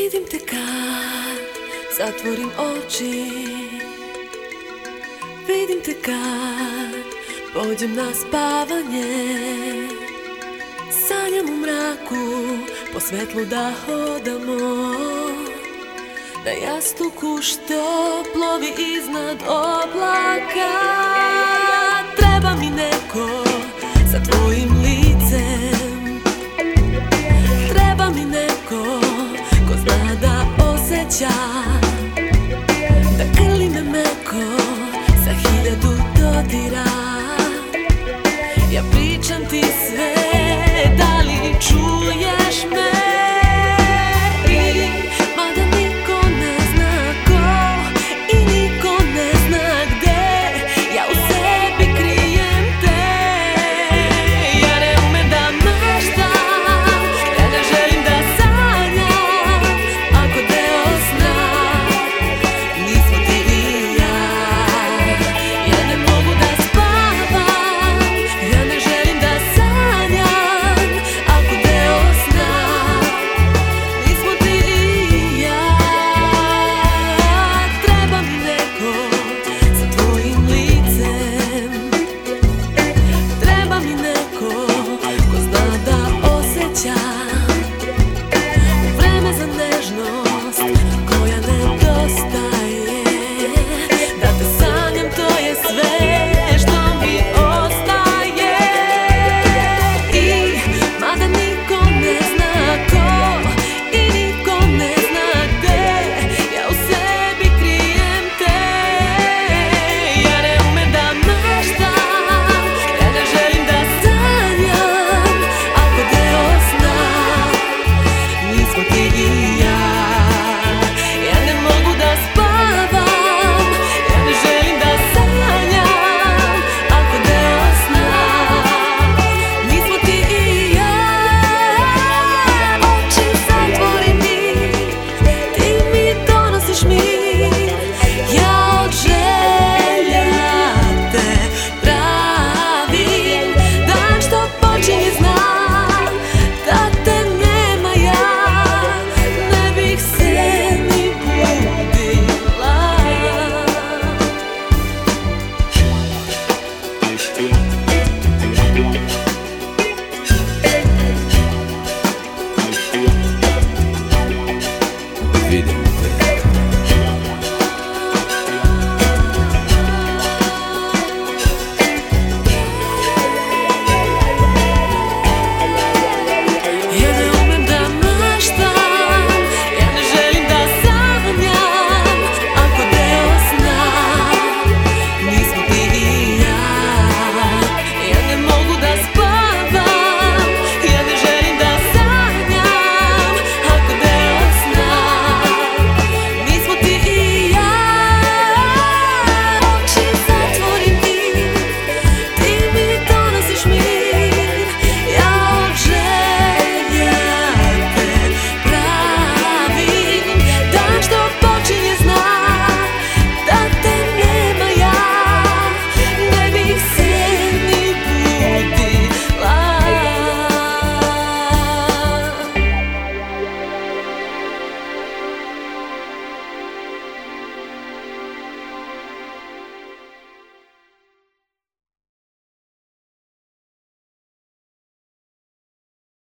Vidim te kad zatvorim oči, vidim te kad pođem na spavanje. Sanjam u mraku, po svetlu da hodamo, na jastuku što plovi iznad oblaka. Treba mi neko sa tvojim licem, treba mi neko ko zna da osjeća, da grli me meko sa 1000 dodira. Ja pričam ti sve, da li čuješ?